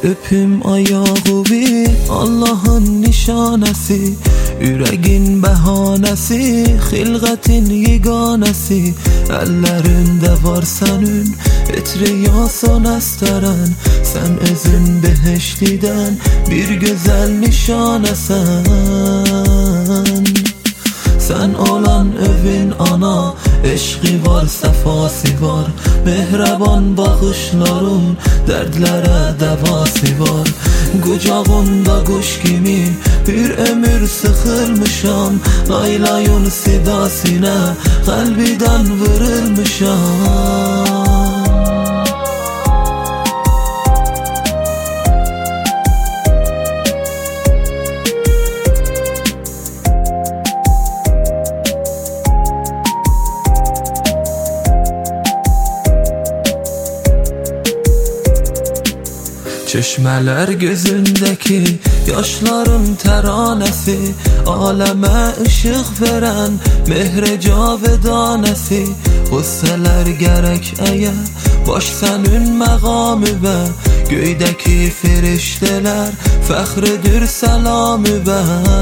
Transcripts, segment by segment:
Öpüm ayağı bir Allah'ın nişanesi, yüreğin behanesi, xilqətin yeganesi. Ellerinde var senin etriyason esteren, sen özün beheştiden bir güzel nişanesen. Sen olan övün ana, eşqi var, sefası var, mehreban bakışların derdlere devası var. Qucağında kuş kimi bir ömür sıkılmışam, laylayın sidasına kalbiden vurulmuşam. Çeşmeler gözündeki yaşların teranesi, aleme ışık veren mehre cavedanesi. Husseler gerek eye baş senin megamı ve göydeki ferişteler fəxridir selamı be.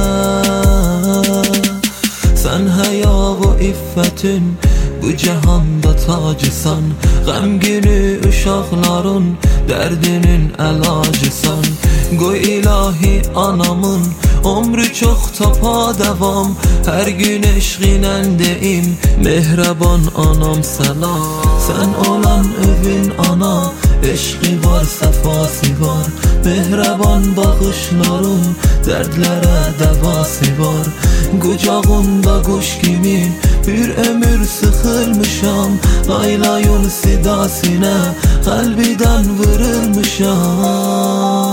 Sen haya ve iffetin bu cihanda tacısan, gamgini uşaqların derdinin elacısan. Qoy ilahi anamın ömrü çok tapa devam, her gün eşqinən deyim mehreban anam selam. Sen olan övün ana, eşqi var, sefası var, mehreban bakışların derdlere devası var. Qucağında kuş kimi bir ömür sıkılmışam, laylayın sidasına kalbiden vurulmuşam.